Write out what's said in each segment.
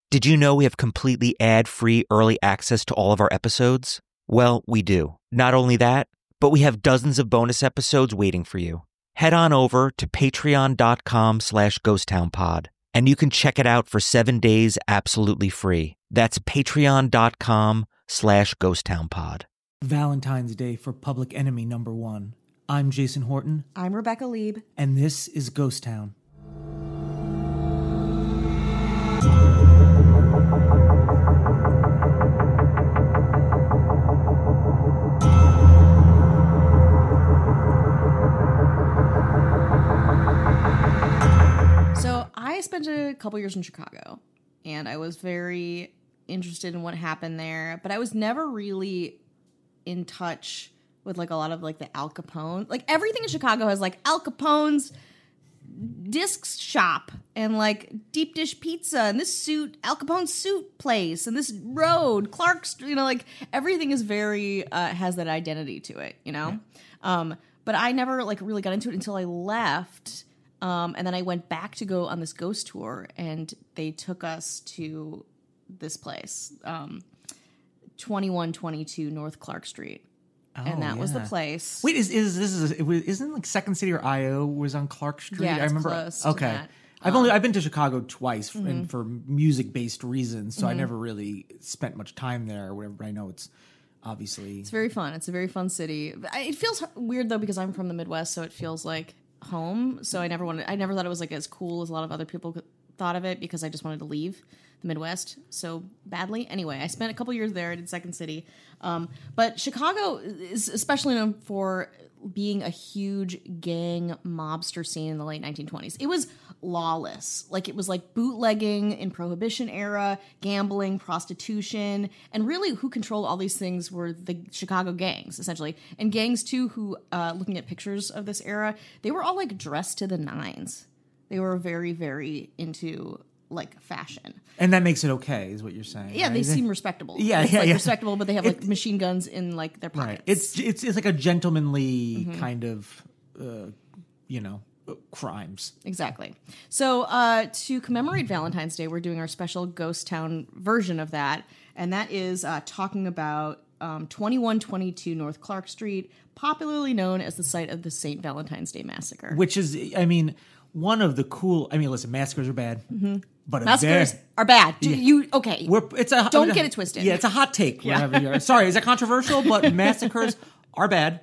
Did you know we have completely ad-free early access to all of our episodes? Well, we do. Not only that, but we have dozens of bonus episodes waiting for you. Head on over to patreon.com/ghosttownpod, and you can check it out for 7 days absolutely free. That's patreon.com/ghosttownpod. Valentine's Day for Public Enemy #1. I'm Jason Horton. I'm Rebecca Lieb. And this is Ghost Town. So I spent a couple years in Chicago, and I was very interested in what happened there, but I was never really in touch with like a lot of like the Al Capone. Like everything in Chicago has like Al Capone's disc shop and like deep dish pizza and this Al Capone suit place and this road, Clark's, like everything is very, has that identity to it, Yeah. But I never like really got into it until I left. And then I went back to go on this ghost tour, and they took us to this place, 2122 North Clark Street. And that was the place. Wait, isn't like Second City or IO was on Clark Street? Yeah, I remember. Close okay, to that. I've been to Chicago twice, and for music based reasons, so I never really spent much time there or whatever. But I know it's obviously very fun. It's a very fun city. It feels weird though because I'm from the Midwest, so it feels like home. So I never thought it was like as cool as a lot of other people thought of it because I just wanted to leave the Midwest so badly. Anyway, I spent a couple years there. I did Second City. But Chicago is especially known for being a huge gang mobster scene in the late 1920s. It was lawless. Like it was like bootlegging in Prohibition era, gambling, prostitution, and really who controlled all these things were the Chicago gangs, essentially. And gangs too who, looking at pictures of this era, they were all like dressed to the nines. They were very, very into like fashion. And that makes it okay, is what you're saying. Yeah, right? they seem respectable. Yeah, it's yeah, like yeah. respectable, but they have like machine guns in like their Right. pockets. It's like a gentlemanly kind of, crimes. Exactly. So to commemorate Valentine's Day, we're doing our special Ghost Town version of that, and that is talking about 2122 North Clark Street, popularly known as the site of the St. Valentine's Day Massacre. Which is, one of the cool. Listen, massacres are bad, but Massacres are bad. Don't get it twisted. Yeah, it's a hot take. Yeah. Sorry, is that controversial? But massacres are bad.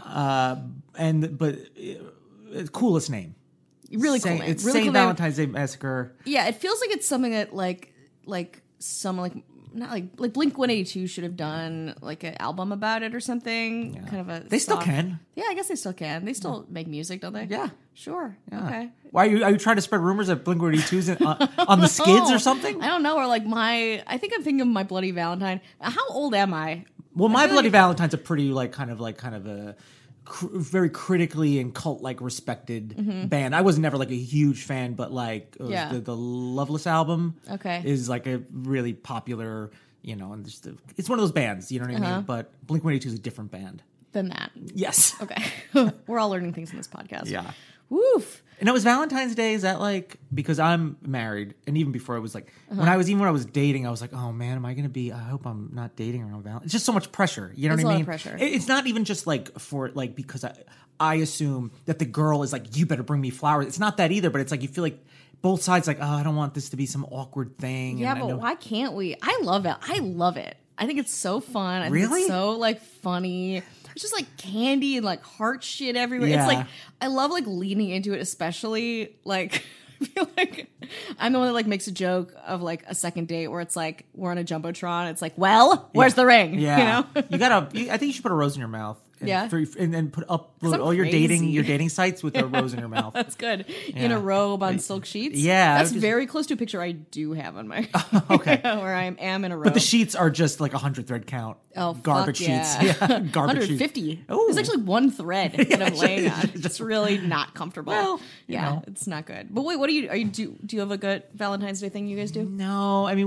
Coolest name. Really cool name. It's really St. cool Valentine's Day Massacre. Yeah, it feels like it's something that like not like Blink-182 should have done like an album about it or something. Yeah. Kind of a. They still can. Yeah, I guess they still can. They still make music, don't they? Yeah. Sure. Yeah. Okay. Why are you trying to spread rumors that Blink-182's on the skids or something? I don't know. Or like I think I'm thinking of My Bloody Valentine. How old am I? Well, My Bloody Valentine's a pretty kind of a very critically and cult-like respected band. I was never like a huge fan, but like the Loveless album is like a really popular, and it's one of those bands, you know what I mean? But Blink-182 is a different band. Than that. Yes. Okay. We're all learning things in this podcast. Yeah. Woof. And it was Valentine's Day. Is that like, because I'm married, and even before I was like, when I was dating, I was like, oh man, am I going to be, I hope I'm not dating around Valentine's. It's just so much pressure. You know what I mean? It's a lot of pressure. It's not even just like for like, because I assume that the girl is like, you better bring me flowers. It's not that either, but it's like, you feel like both sides like, oh, I don't want this to be some awkward thing. Yeah, but why can't we? I love it. I think it's so fun. I think it's so like funny. It's just like candy and like heart shit everywhere. Yeah. It's like I love like leaning into it, especially like I feel like I'm the one that like makes a joke of like a second date where it's like we're on a jumbotron. It's like, well, where's the ring? Yeah, I think you should put a rose in your mouth. And then upload all your dating sites with a rose in your mouth. That's good. Yeah. In a robe on silk sheets. Yeah, that's very close to a picture I do have on my. Okay, where I am in a robe. But the sheets are just like 100 thread count. Oh, garbage sheets. Yeah, garbage 150. Sheets. There's actually one thread that I'm laying on. It's really not comfortable. Well, it's not good. But wait, what do you you have a good Valentine's Day thing you guys do? No, I mean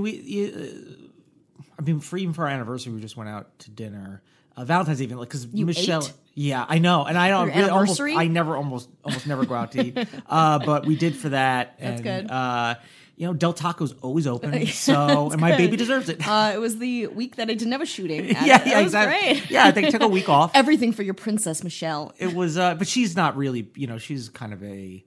even for our anniversary, we just went out to dinner. Valentine's even because Michelle. Ate? Yeah, I know, and I don't. Your anniversary? I never almost never go out to eat. But we did for that. That's and, good. Del Taco's always open, so and my baby deserves it. It was the week that I didn't have a shooting. Yeah, exactly. Great. Yeah, I think I took a week off. Everything for your princess, Michelle. It was, but she's not really. She's kind of a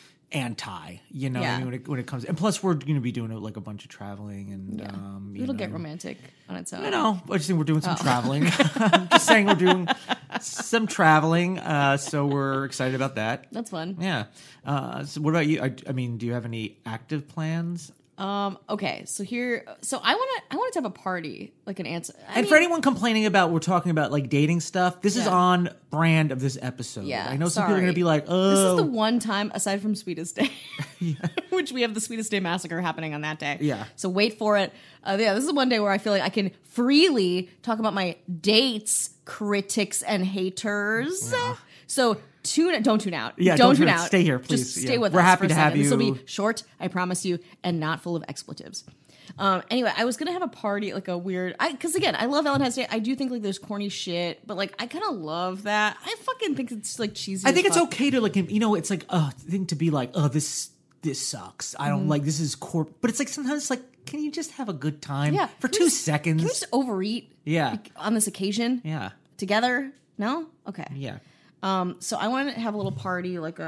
anti. What I mean, when it comes, and plus we're going to be doing like a bunch of traveling, and it'll get romantic on its own. I just think we're doing some traveling. I'm just saying we're doing some traveling, so we're excited about that. That's fun. Yeah. So what about you? I mean, do you have any active plans? Okay, so I wanted to have a party, like an answer. For anyone complaining about we're talking about like dating stuff, this is on brand of this episode. Yeah, I know some people are going to be like, oh. This is the one time, aside from Sweetest Day, which we have the Sweetest Day massacre happening on that day. Yeah. So wait for it. This is one day where I feel like I can freely talk about my dates, critics, and haters. Yeah. So don't tune out. Yeah, don't tune out. Stay here, please. Just stay with us. We're happy for to have you. This will be short, I promise you, and not full of expletives. Anyway, I was gonna have a party, like a weird. Because again, I love Valentine's Day. I do think like there's corny shit, but like I kind of love that. I fucking think it's like cheesy. I think it's okay to like it's like thing to be like this sucks. I don't like this is but it's like sometimes it's like can you just have a good time for 2 seconds? Can we just overeat? Yeah, on this occasion. Yeah, together. No, okay. Yeah. So I wanted to have a little party, like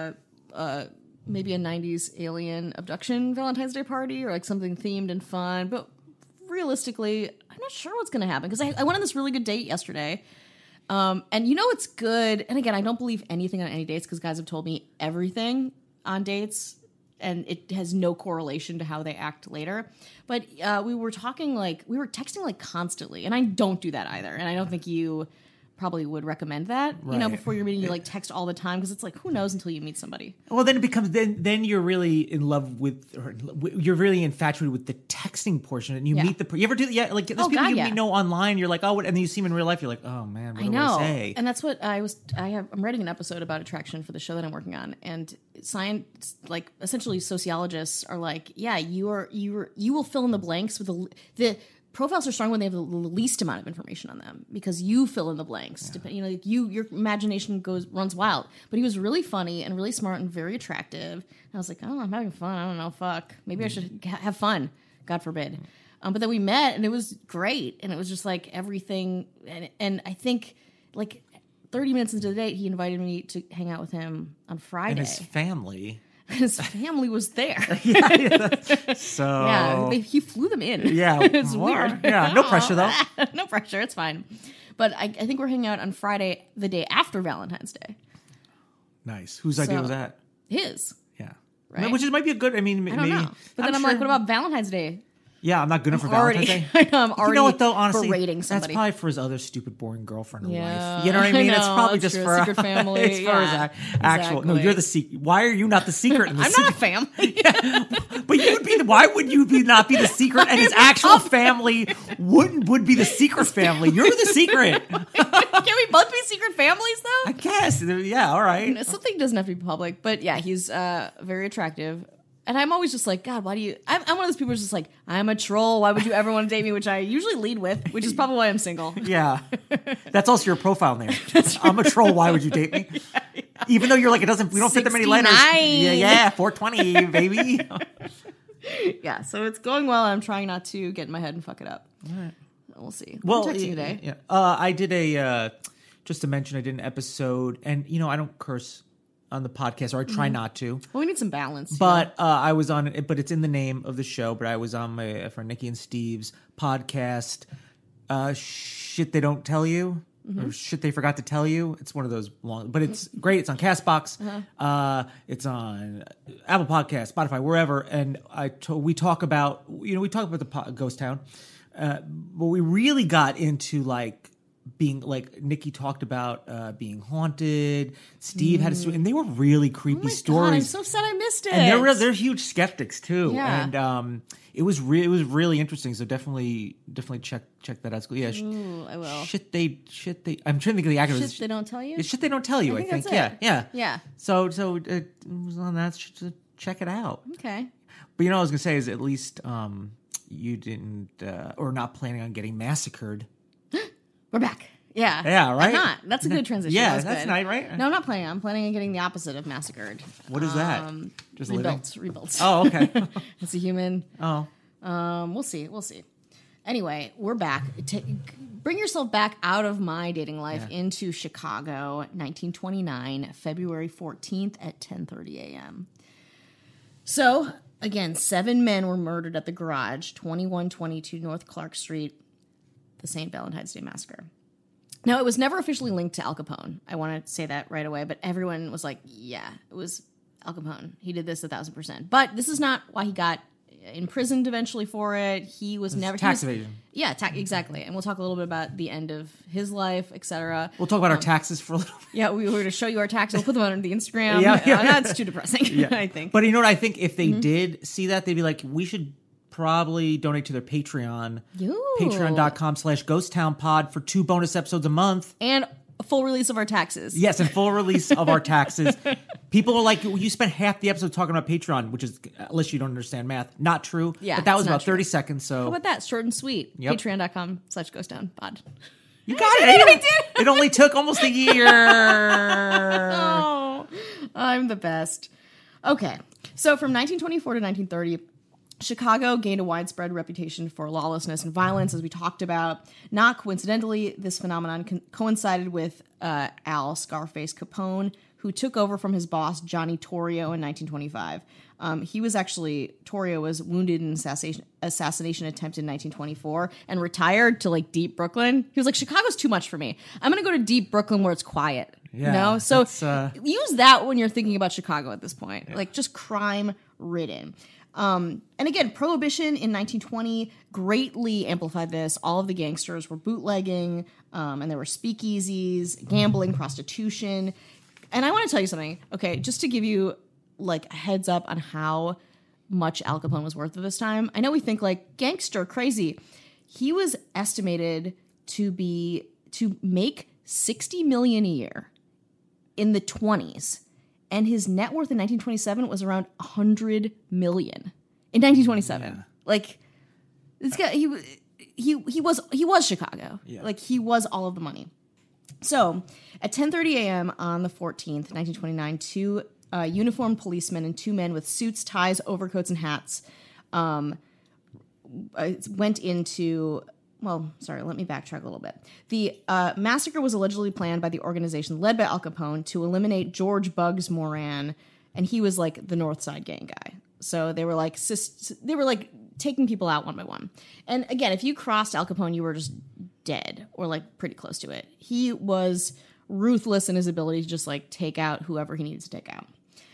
maybe a 90s alien abduction Valentine's Day party or like something themed and fun. But realistically, I'm not sure what's going to happen because I went on this really good date yesterday. And it's good. And again, I don't believe anything on any dates because guys have told me everything on dates and it has no correlation to how they act later. But we were texting like constantly. And I don't do that either. And I don't think you probably would recommend that, before you're meeting, you like text all the time because it's like, who knows until you meet somebody. Well, then it becomes, then you're really in love with, or you're really infatuated with the texting portion and you meet you ever do that? Yeah. Like there's people you know online, you're like, oh, and then you see them in real life, you're like, oh man, what do I say? And that's what I'm writing an episode about attraction for the show that I'm working on. And science, like essentially sociologists are like, yeah, you will fill in the blanks with the profiles are strong when they have the least amount of information on them because you fill in the blanks. Yeah. Your imagination runs wild. But he was really funny and really smart and very attractive. And I was like, oh, I'm having fun. I don't know. Fuck. Maybe I should have fun. God forbid. But then we met and it was great. And it was just like everything. And I think like 30 minutes into the date, he invited me to hang out with him on Friday. And his family. His family was there. So he flew them in. Yeah, it's weird. Yeah, no pressure though. No pressure. It's fine. But I think we're hanging out on Friday, the day after Valentine's Day. Nice. Whose idea was that? His. Yeah. Right? Which might be a good. I mean, I don't know. But then I'm like, what about Valentine's Day? Yeah, I'm not good enough for Valentine's Day. I'm already you know what, though, honestly, berating somebody. That's probably for his other stupid, boring girlfriend or wife. You know what I mean? It's probably just for secret family. It's for his actual. No, you're the secret. Why are you not the secret? I'm not a family. But you'd be. Why would you not be the secret? And his actual family would be the secret family. You're the secret. Can we both be secret families, though? I guess. Yeah. All right. Something doesn't have to be public, but yeah, he's very attractive. And I'm always just like, God, why do you... I'm one of those people who's just like, I'm a troll. Why would you ever want to date me? Which I usually lead with, which is probably why I'm single. Yeah. That's also your profile name. I'm a troll. Why would you date me? Yeah. Even though you're like, we don't fit that many letters. Yeah, 420, baby. Yeah, so it's going well. I'm trying not to get in my head and fuck it up. All right. We'll see. Well, I'm texting today. Yeah. I did just to mention, I did an episode, and, I don't curse on the podcast, or I try not to. Well, we need some balance. But I was on it, but it's in the name of the show. But I was on my friend Nikki and Steve's podcast, Shit They Don't Tell You, or Shit They Forgot to Tell You. It's one of those long, but it's great. It's on CastBox. It's on Apple Podcasts, Spotify, wherever. And we talk about, the ghost town. But we really got into being like Nikki talked about being haunted. Steve had a story, and they were really creepy stories. God, I'm so sad I missed it. And they're huge skeptics too. Yeah. And it was really interesting. So definitely check that out. Yeah, I will. Shit they. I'm trying to think of the acronym. Shit they don't tell you. It's shit they don't tell you. I think. Yeah. So it was on that. Check it out. Okay. But what I was gonna say is at least you didn't or not planning on getting massacred. We're back. Yeah. Yeah, right? I'm not. That's a good transition. Yeah, that's nice, right? No, I'm not planning. I'm planning on getting the opposite of massacred. What is that? Just rebuilt. Oh, okay. It's a human. Oh. We'll see. Anyway, we're back. Bring yourself back out of my dating life into Chicago, 1929, February 14th at 10:30 a.m. So, again, 7 men were murdered at the garage, 2122 North Clark Street, the St. Valentine's Day Massacre. Now, it was never officially linked to Al Capone. I want to say that right away, but everyone was like, yeah, it was Al Capone. He did this 1,000%. But this is not why he got imprisoned eventually for it. He was never... Tax evasion. Yeah, exactly. And we'll talk a little bit about the end of his life, etc. We'll talk about our taxes for a little bit. Yeah, we were going to show you our taxes. We'll put them on the Instagram. That's too depressing, I think. But you know what? I think if they did see that, they'd be like, we should probably donate to their Patreon. Patreon.com/GhostTownPod for 2 bonus episodes a month. And a full release of our taxes. Yes, and full release of our taxes. People are like, you spent half the episode talking about Patreon, which is, unless you don't understand math, not true. Yeah, but that was about 30 seconds, so. How about that? Short and sweet. Yep. Patreon.com/GhostTownPod. You got it. I did. It only took almost a year. Oh, I'm the best. Okay. So from 1924 to 1930, Chicago gained a widespread reputation for lawlessness and violence, as we talked about. Not coincidentally, this phenomenon coincided with Al Scarface Capone, who took over from his boss, Johnny Torrio, in 1925. Torrio was wounded in an assassination attempt in 1924 and retired to like deep Brooklyn. He was like, Chicago's too much for me. I'm going to go to deep Brooklyn where it's quiet. Yeah, you know? So use that when you're thinking about Chicago at this point. Yeah. Like just crime ridden. And again, Prohibition in 1920 greatly amplified this. All of the gangsters were bootlegging, and there were speakeasies, gambling, prostitution. And I want to tell you something, okay, just to give you like a heads up on how much Al Capone was worth at this time. I know we think like gangster, crazy. He was estimated to make $60 million a year in the 20s. And his net worth in 1927 was around $100 million in 1927. Yeah. Like this guy, he was Chicago. Yeah. Like he was all of the money. So at 10:30 a.m. on the 14th, 1929, 2 uniformed policemen and 2 men with suits, ties, overcoats, and hats went into. Well, sorry, let me backtrack a little bit. The massacre was allegedly planned by the organization led by Al Capone to eliminate George Bugs Moran, and he was like the North Side gang guy. So they were like taking people out one by one. And again, if you crossed Al Capone, you were just dead or like pretty close to it. He was ruthless in his ability to just like take out whoever he needed to take out.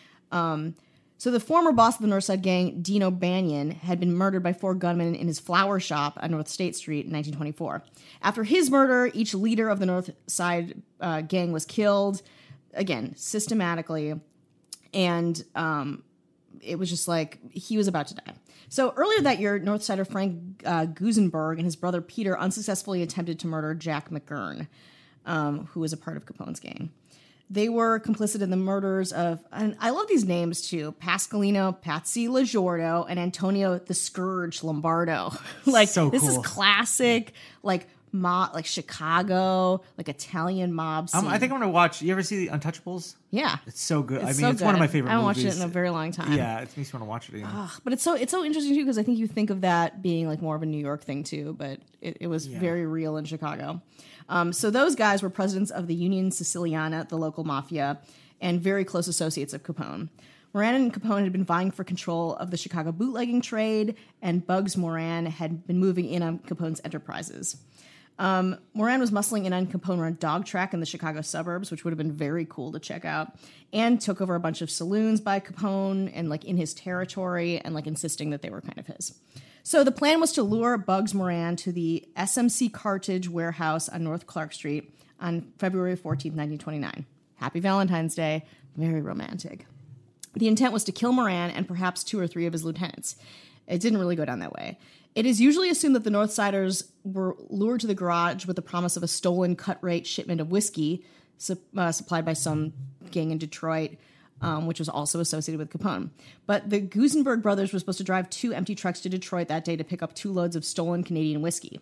So the former boss of the North Side Gang, Dino Banyan, had been murdered by 4 gunmen in his flower shop on North State Street in 1924. After his murder, each leader of the North Side Gang was killed, again, systematically, and it was just like he was about to die. So earlier that year, North Sider Frank Gusenberg and his brother Peter unsuccessfully attempted to murder Jack McGurn, who was a part of Capone's gang. They were complicit in the murders of, and I love these names too, Pasqualino, Patsy LaGiordo, and Antonio the Scourge Lombardo. Like, so this is classic, like Chicago, like Italian mob scene. I think I'm going to watch, you ever see The Untouchables? Yeah. It's so good. It's one of my favorite movies. I haven't watched it in a very long time. Yeah, it makes me want to watch it again. But it's so interesting too, because I think you think of that being like more of a New York thing too, but it was very real in Chicago. So those guys were presidents of the Union Siciliana, the local mafia, and very close associates of Capone. Moran and Capone had been vying for control of the Chicago bootlegging trade, and Bugs Moran had been moving in on Capone's enterprises. Moran was muscling in on Capone on a dog track in the Chicago suburbs, which would have been very cool to check out, and took over a bunch of saloons by Capone and like in his territory and like insisting that they were kind of his. So the plan was to lure Bugs Moran to the SMC Cartage warehouse on North Clark Street on February 14th, 1929. Happy Valentine's Day. Very romantic. The intent was to kill Moran and perhaps 2 or 3 of his lieutenants. It didn't really go down that way. It is usually assumed that the Northsiders were lured to the garage with the promise of a stolen cut-rate shipment of whiskey supplied by some gang in Detroit, which was also associated with Capone. But the Gusenberg brothers were supposed to drive 2 empty trucks to Detroit that day to pick up 2 loads of stolen Canadian whiskey.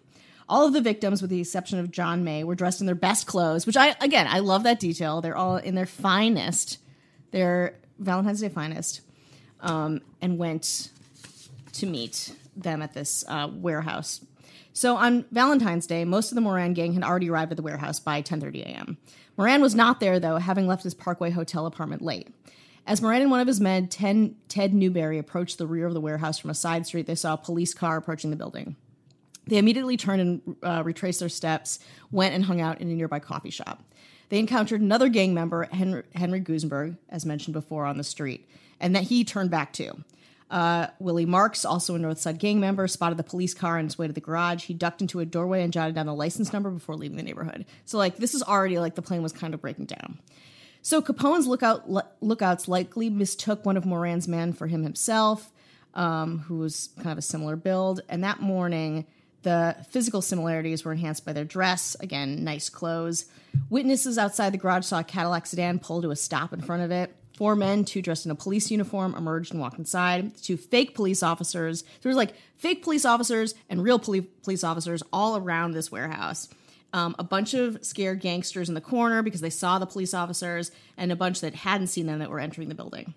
All of the victims, with the exception of John May, were dressed in their best clothes, which I love that detail. They're all in their finest, their Valentine's Day finest, and went to meet them at this warehouse. So on Valentine's Day, most of the Moran gang had already arrived at the warehouse by 10:30 a.m. Moran was not there, though, having left his Parkway Hotel apartment late. As Moran and one of his men, Ted Newberry, approached the rear of the warehouse from a side street, they saw a police car approaching the building. They immediately turned and retraced their steps, went and hung out in a nearby coffee shop. They encountered another gang member, Henry Gusenberg, as mentioned before, on the street, and that he turned back too. Willie Marks, also a Northside gang member, spotted the police car on its way to the garage. He ducked into a doorway and jotted down the license number before leaving the neighborhood. So, this is already, the plane was kind of breaking down. So Capone's lookouts likely mistook one of Moran's men for himself, who was kind of a similar build. And that morning, the physical similarities were enhanced by their dress. Again, nice clothes. Witnesses outside the garage saw a Cadillac sedan pull to a stop in front of it. 4 men, 2 dressed in a police uniform, emerged and walked inside. 2 fake police officers. There was fake police officers and real police officers all around this warehouse. A bunch of scared gangsters in the corner because they saw the police officers, and a bunch that hadn't seen them that were entering the building.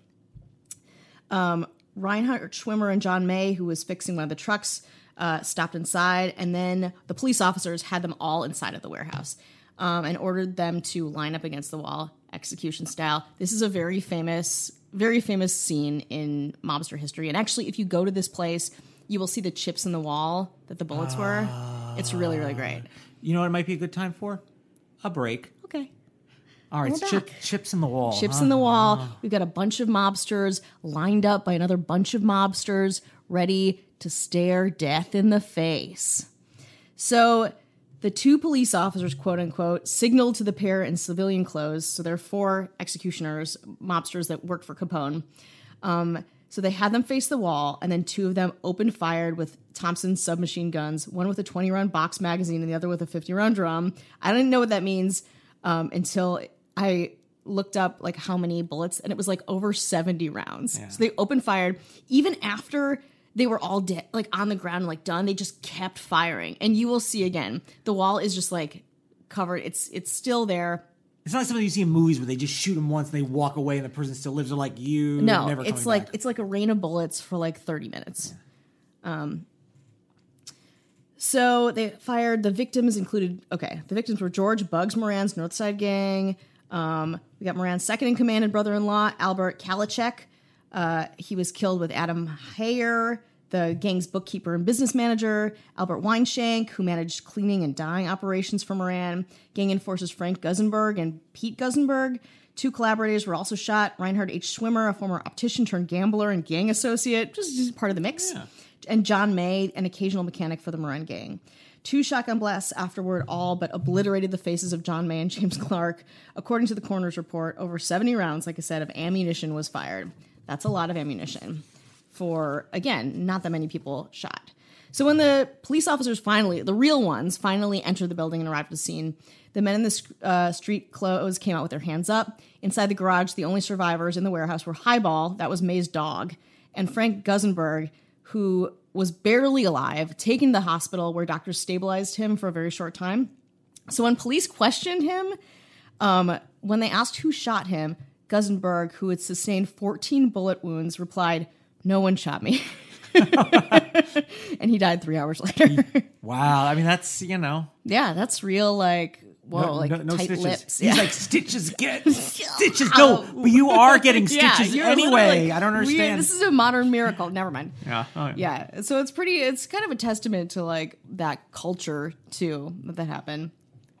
Reinhard Schwimmer and John May, who was fixing one of the trucks, stopped inside, and then the police officers had them all inside of the warehouse and ordered them to line up against the wall, execution style. This is a very famous scene in mobster history. And actually, if you go to this place, you will see the chips in the wall that the bullets were. It's really, really great. You know what it might be a good time for? A break. Okay. All right, chips in the wall. Chips in the wall. We've got a bunch of mobsters lined up by another bunch of mobsters ready to stare death in the face. So the 2 police officers, quote unquote, signaled to the pair in civilian clothes. So there are 4 executioners, mobsters that work for Capone. So they had them face the wall, and then 2 of them opened fire with Thompson submachine guns, one with a 20-round box magazine and the other with a 50-round drum. I didn't know what that means until I looked up how many bullets, and it was over 70 rounds. Yeah. So they opened fire. Even after they were all dead, on the ground, done, they just kept firing. And you will see again, the wall is just covered. It's still there. It's not like something you see in movies where they just shoot them once and they walk away and the person still lives. They're you. No, never it's back. It's like a rain of bullets for 30 minutes. Yeah. So they fired. The victims included. Okay, the victims were George Bugs Moran's Northside gang. We got Moran's second in command and brother-in-law, Albert Kalachek. He was killed with Adam Hayer, the gang's bookkeeper and business manager, Albert Weinshank, who managed cleaning and dyeing operations for Moran, gang enforcers Frank Gusenberg and Pete Gusenberg. 2 collaborators were also shot, Reinhard H. Schwimmer, a former optician turned gambler and gang associate, just part of the mix, and John May, an occasional mechanic for the Moran gang. 2 shotgun blasts afterward all but obliterated the faces of John May and James Clark. According to the coroner's report, over 70 rounds, like I said, of ammunition was fired. That's a lot of ammunition for, again, not that many people shot. So when the police officers the real ones, finally entered the building and arrived at the scene, the men in the street clothes came out with their hands up. Inside the garage, the only survivors in the warehouse were Highball, that was May's dog, and Frank Gusenberg, who was barely alive, taken to the hospital where doctors stabilized him for a very short time. So when police questioned him, when they asked who shot him, Gusenberg, who had sustained 14 bullet wounds, replied, "No one shot me." And he died 3 hours later. Wow. I mean, that's, Yeah, that's real, whoa, no tight stitches. lips. He's stitches get stitches go. But you are getting stitches anyway. I don't understand. This is a modern miracle. Never mind. Yeah. Oh, yeah. So it's kind of a testament to that culture too that happened.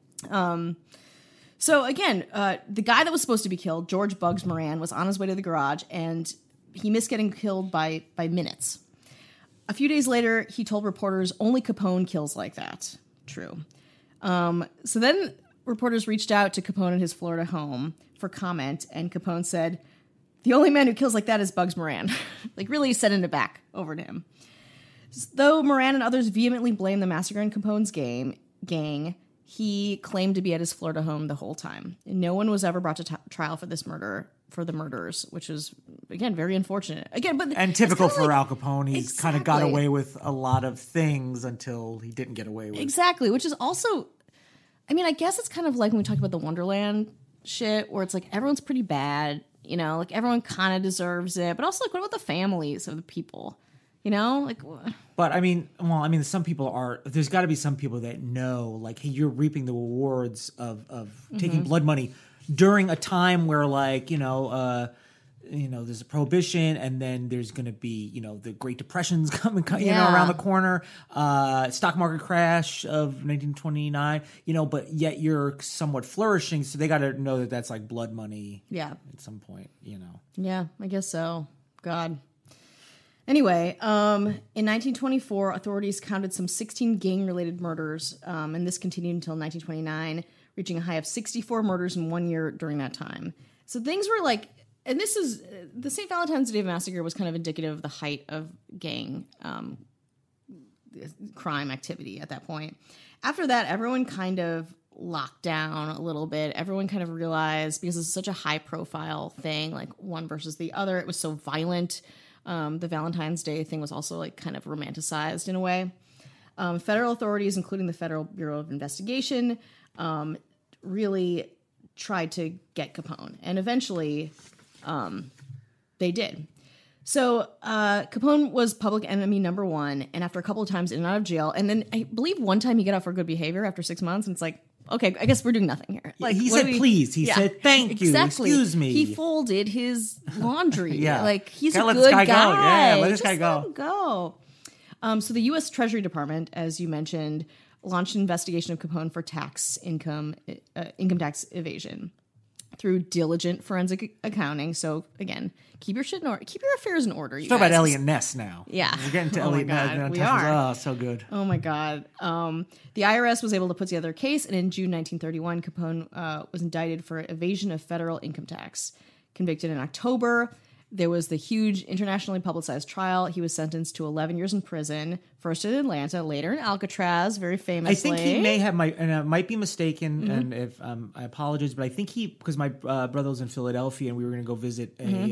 So again, the guy that was supposed to be killed, George Bugs Moran, was on his way to the garage, and he missed getting killed by minutes. A few days later, he told reporters only Capone kills like that. True. So then reporters reached out to Capone at his Florida home for comment, and Capone said, "The only man who kills like that is Bugs Moran." Really sending it back over to him. Though Moran and others vehemently blamed the massacre in Capone's gang, he claimed to be at his Florida home the whole time. No one was ever brought to trial for this murder for the murders, which is again very unfortunate. Again, but and typical for Al Capone, he's kind of got away with a lot of things until he didn't get away with exactly, which is also, I mean, I guess it's kind of like when we talk about the Wonderland shit, where it's like everyone's pretty bad, you know, like everyone kind of deserves it, but also like what about the families of the people, you know, like. But I mean, some people are. There's got to be some people that know, like, hey, you're reaping the rewards of taking blood money during a time where, like, there's a prohibition, and then there's going to be, the Great Depression's coming, around the corner, stock market crash of 1929, but yet you're somewhat flourishing, so they got to know that that's like blood money. Yeah. At some point, Yeah, I guess so. God. Anyway, in 1924, authorities counted some 16 gang-related murders, and this continued until 1929, reaching a high of 64 murders in 1 year during that time. So things were like, and this is, the St. Valentine's Day Massacre was kind of indicative of the height of gang crime activity at that point. After that, everyone kind of locked down a little bit. Everyone kind of realized, because it's such a high-profile thing, like one versus the other, it was so violent. The Valentine's Day thing was also like kind of romanticized in a way. Federal authorities, including the Federal Bureau of Investigation, really tried to get Capone, and eventually they did. So Capone was public enemy number one, and after a couple of times in and out of jail, and then I believe one time he got out for good behavior after 6 months, and it's like, okay, I guess we're doing nothing here. Like, he said, please. He said, thank you. Exactly. Excuse me. He folded his laundry. Yeah. Like, he's Gotta a let good this guy guy. go. Yeah, let this Just guy go. Let him go. So the U.S. Treasury Department, as you mentioned, launched an investigation of Capone for income tax evasion through diligent forensic accounting. So again, keep your shit in order. Keep your affairs in order. Talk about Elliot Ness now. Yeah. We're getting to Elliot Ness. We are. Oh, so good. Oh my God. The IRS was able to put together a case, and in June 1931, Capone was indicted for evasion of federal income tax. Convicted in October, there was the huge internationally publicized trial. He was sentenced to 11 years in prison, first in Atlanta, later in Alcatraz, very famously. I think he may have, and I might be mistaken, and if I apologize, but I think because my brother was in Philadelphia, and we were going to go visit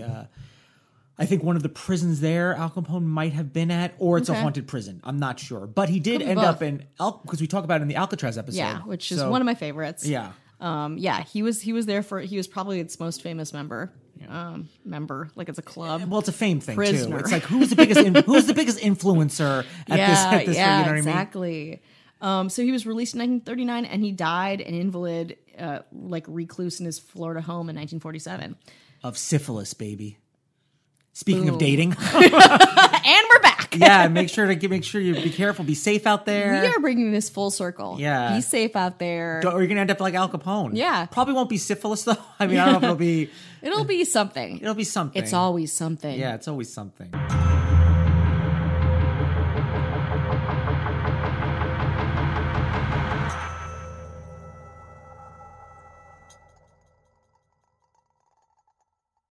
I think one of the prisons there, Al Capone might have been at, or it's a haunted prison. I'm not sure. But he did end up in, because we talk about it in the Alcatraz episode. Yeah, which is one of my favorites. Yeah. He was there he was probably its most famous member. Like it's a club. Well, it's a fame thing Prisoner. too. It's like who's the biggest influencer at this you know what exactly. I mean? So he was released in 1939, and he died an invalid, recluse in his Florida home in 1947 of syphilis, baby. Speaking of dating, and we're back. Yeah, make sure you be careful, be safe out there. We are bringing this full circle. Yeah, be safe out there. Or you're gonna end up like Al Capone. Yeah, probably won't be syphilis though. I mean, I don't know if it'll be. It'll be something. It'll be something. It's always something. Yeah, it's always something.